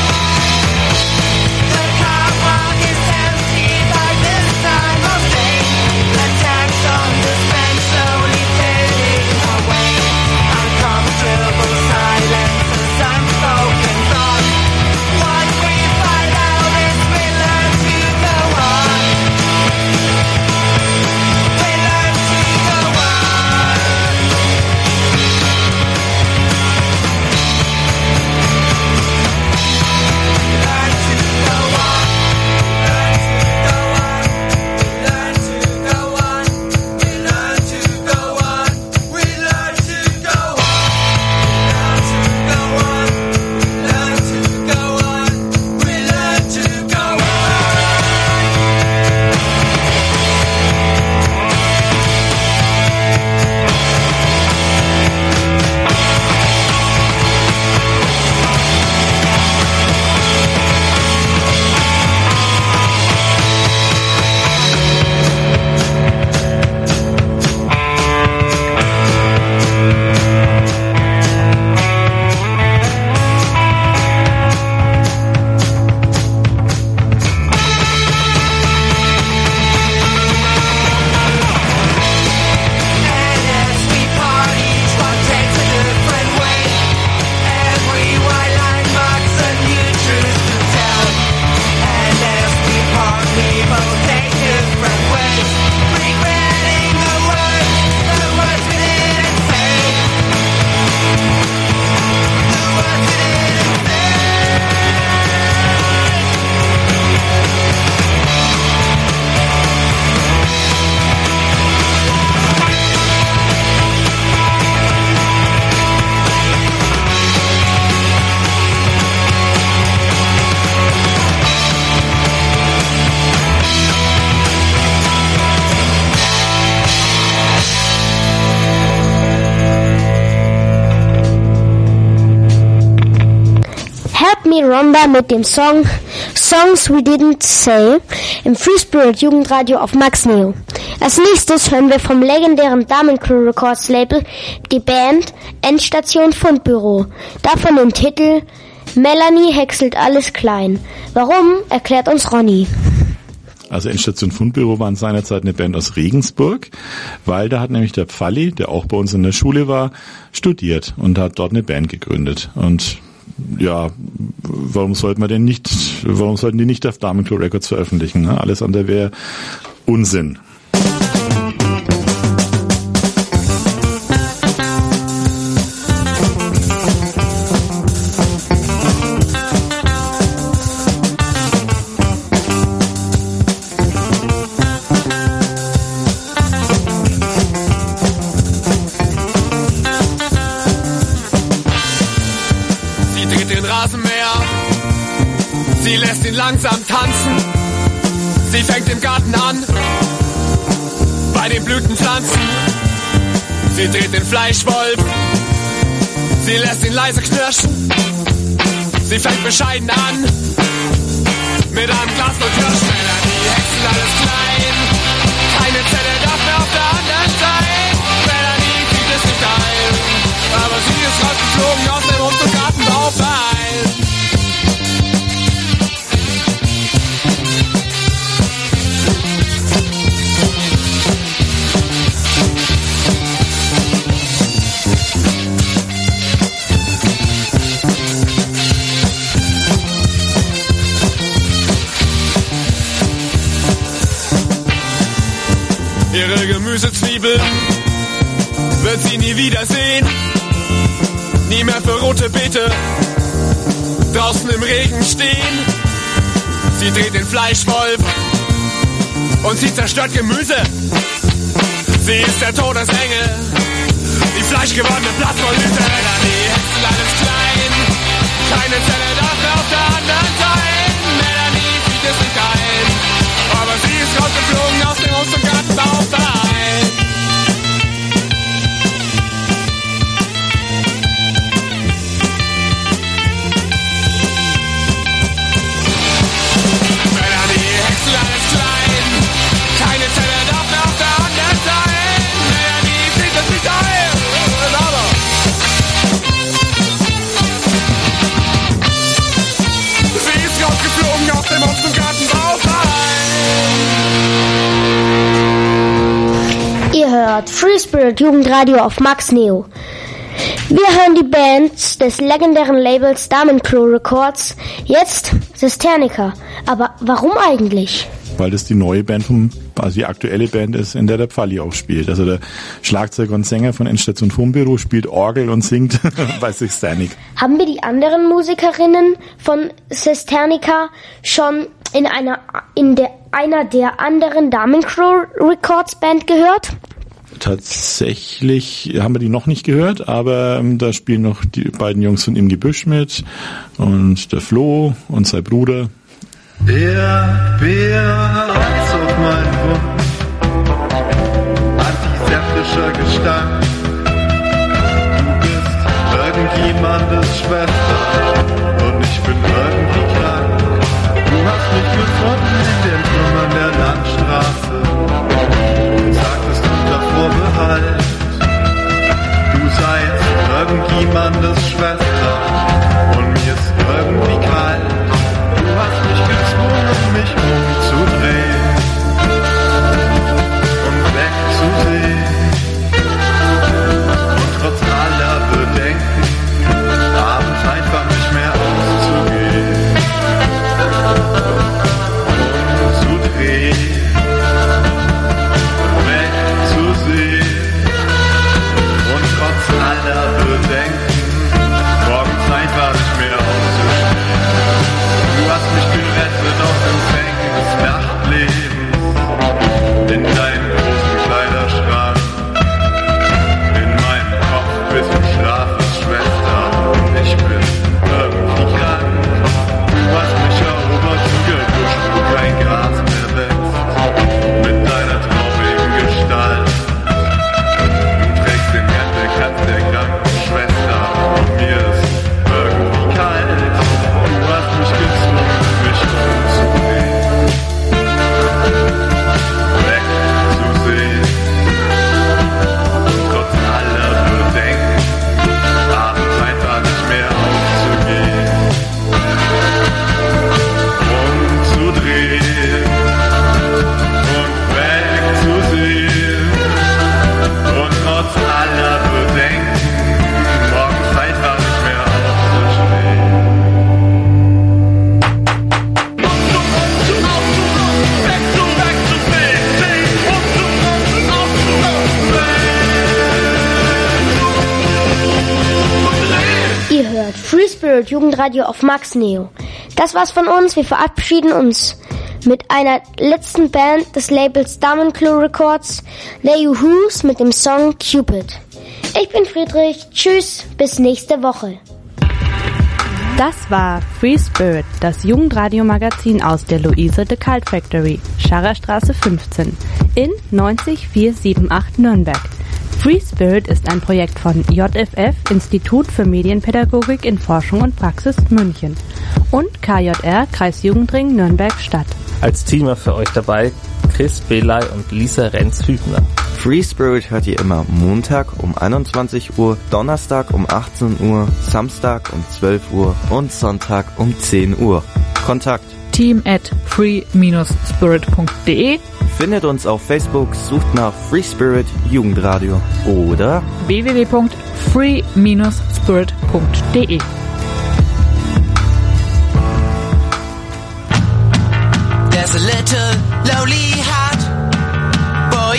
Rhonda mit dem Song Songs We Didn't Say im Free Spirit Jugendradio auf Max Neo. Als nächstes hören wir vom legendären Damencrew Records Label die Band Endstation Fundbüro. Davon den Titel Melanie häckselt alles klein. Warum, erklärt uns Ronny.
Also Endstation Fundbüro waren seinerzeit eine Band aus Regensburg, weil da hat nämlich der Pfalli, der auch bei uns in der Schule war, studiert und hat dort eine Band gegründet. Und ja, warum sollte man denn nicht, warum sollten die nicht auf Damencrew Records veröffentlichen? Ne? Alles andere wäre Unsinn.
Sie lässt ihn langsam tanzen, sie fängt im Garten an, bei den Blütenpflanzen. Sie dreht den Fleischwolf, sie lässt ihn leise knirschen, sie fängt bescheiden an, mit einem Glas voll Kirschmäler, die Hexen alles klein, keine Zelle darf mehr auf der anderen sein, Melanie zieht es nicht ein, aber sie ist rausgeflogen aus dem Hof zum Gartenbauverein. Ihre Gemüsezwiebeln wird sie nie wiedersehen. Nie mehr für rote Beete draußen im Regen stehen. Sie dreht den Fleischwolf und sie zerstört Gemüse. Sie ist der Todesengel, die fleischgewordene Plasmolyse. Melanie häckselt alles klein, keine Zelle darf mehr auf der anderen sein. Melanie sieht es nicht ein, aber sie ist rausgeflogen aus dem Haus zum Gartenbauverein. Melanie häckselt alles klein, keine Zelle darf mehr auf der anderen sein. Melanie sieht es nicht ein, aber sie ist rausgeflogen aus dem Haus zum Gartenbauverein.
Ihr hört Free Spirit Jugendradio auf Max Neo. Wir hören die Bands des legendären Labels Damencrew Records, jetzt Cisternica. Aber warum eigentlich?
Weil das die neue Band, vom, also die aktuelle Band ist, in der der Pfalli auch spielt. Also der Schlagzeuger und Sänger von Endstation Fundbüro spielt Orgel und singt bei Cisternica.
Haben wir die anderen Musikerinnen von Cisternica schon in einer, in der, einer der anderen Damencrew Records Band gehört?
Tatsächlich haben wir die noch nicht gehört, aber ähm, da spielen noch die beiden Jungs von Im Gebüsch mit und der Flo und sein Bruder.
Erdbeer zog mein Wunsch, antiseptischer Gestank. Du bist irgendjemandes Schwester und ich bin irgendwie krank. Du hast mich gefunden in den Trümmern der Landstraße und sagtest unter Vorbehalt, du seist irgendjemandes Schwester und mir ist irgendwie kalt. Du hast mich gezwungen, mich umzudrehen und wegzusehen. Und trotz aller Bedenken abends einfach nicht mehr auszugehen. Umzudrehen.
Spirit Jugendradio auf Max Neo. Das war's von uns. Wir verabschieden uns mit einer letzten Band des Labels Damenklo Records, The Who's, mit dem Song Cupid. Ich bin Friedrich. Tschüss, bis nächste Woche.
Das war Free Spirit, das Jugendradio-Magazin aus der Luise de Cult Factory, Scharerstraße fünfzehn, in neunzig vier sieben acht Nürnberg. Free Spirit ist ein Projekt von J F F, Institut für Medienpädagogik in Forschung und Praxis München, und K J R, Kreisjugendring Nürnberg-Stadt.
Als Teamer für euch dabei Chris Belay und Lisa Renz-Hübner.
Free Spirit hört ihr immer Montag um einundzwanzig Uhr, Donnerstag um achtzehn Uhr, Samstag um zwölf Uhr und Sonntag um zehn Uhr. Kontakt
team at free spirit punkt de.
Findet uns auf Facebook, sucht nach Free Spirit Jugendradio oder
w w w punkt free spirit punkt de.
There's a little lonely heart boy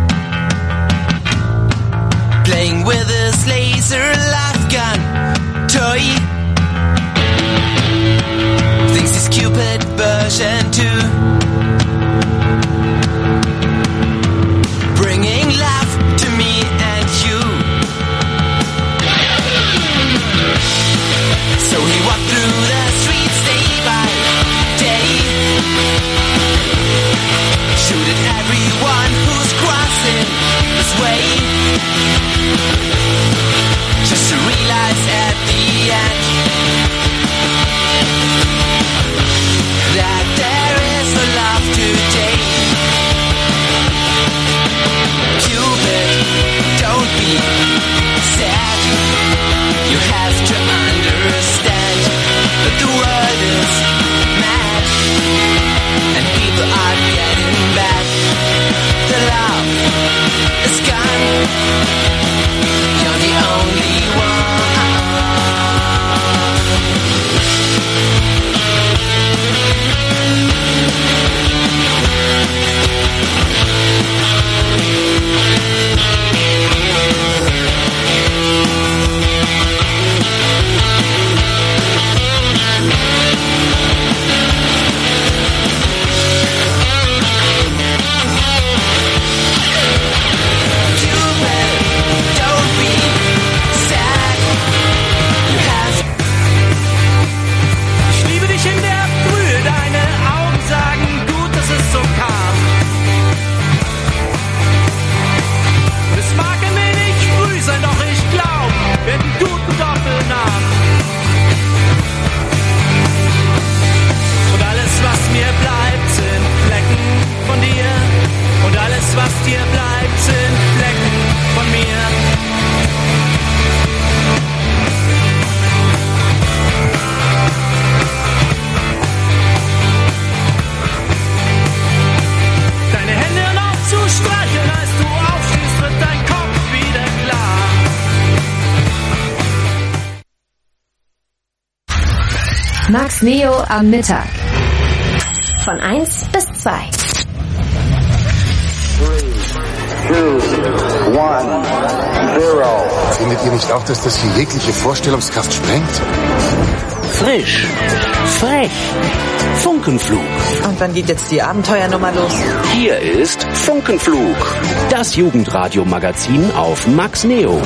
playing with his laser light gun toy. Thinks he's Cupid version two, bringing love to me and you. So he walked through the streets day by day, shoot at everyone who's crossing his way, just to realize at the end that there is no love today. Cupid, don't be sad. You have to understand that the world is mad and people are getting bad. The love is gone. You're the only one. Was dir bleibt, sind Flecken von mir. Deine Hände aufzustreicheln, als du aufstehst, wird dein Kopf wieder klar.
Max Neo am Mittag. Von eins bis zwei.
One, zero. Findet ihr nicht auch, dass das hier jegliche Vorstellungskraft sprengt?
Frisch, frech, Funkenflug.
Und wann geht jetzt die Abenteuernummer los?
Hier ist Funkenflug, das Jugendradio-Magazin auf Max Neo.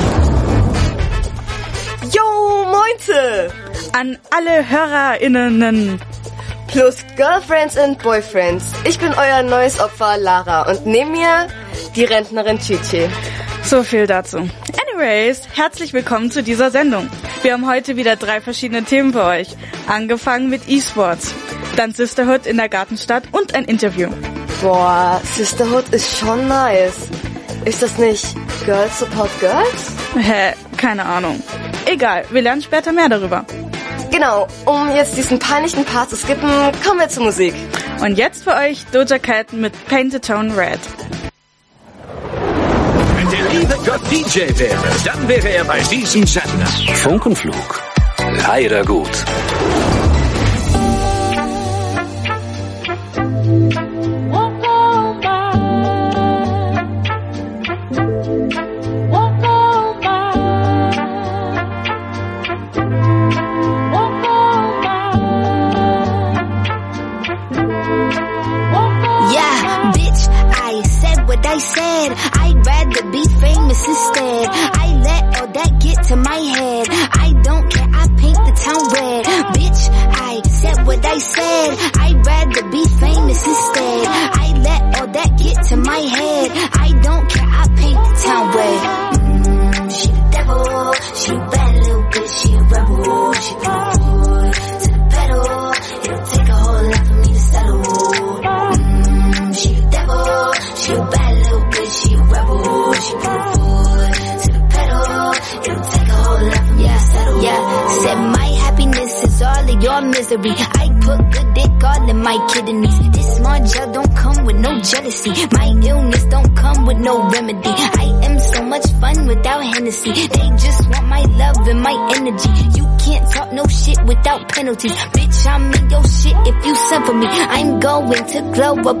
Yo, moinze! An alle HörerInnen plus Girlfriends und Boyfriends. Ich bin euer neues Opfer Lara und neben mir die Rentnerin Chichi. So viel dazu. Anyways, herzlich willkommen zu dieser Sendung. Wir haben heute wieder drei verschiedene Themen für euch. Angefangen mit E-Sports, dann Sisterhood in der Gartenstadt und ein Interview. Boah, Sisterhood ist schon nice. Ist das nicht Girls Support Girls? Hä, keine Ahnung. Egal, wir lernen später mehr darüber. Genau, um jetzt diesen peinlichen Part zu skippen, kommen wir zur Musik. Und jetzt für euch Doja Cat mit Paint the Town Red.
Wenn der liebe Gott D J wäre, dann wäre er bei diesem Sender. Funkenflug. Leider gut.
I said. I'd rather be famous instead. I let all that get to my head. I don't care, I paint the town red. Bitch, I said what I said. I'd rather be famous instead. I let all that get to my head. I don't care, I paint the town red. Mm, she the devil, she a bad little bitch, she a rebel. She put her foot to the pedal. It'll take a whole lot for me to settle. Mm, she the devil, she a bad little bitch, she a rebel. She put her foot to the pedal. It'll take a whole lot for me to settle. Yeah, said my happiness is all of your misery. I put good dick all in my kidneys. This small gel don't come with no jealousy. My illness don't come with no remedy. I am so much fun without Hennessy. They just want my love and my energy. You can't talk no shit without penalties. Bitch, I'm in your shit if you send for me. I'm going to glow up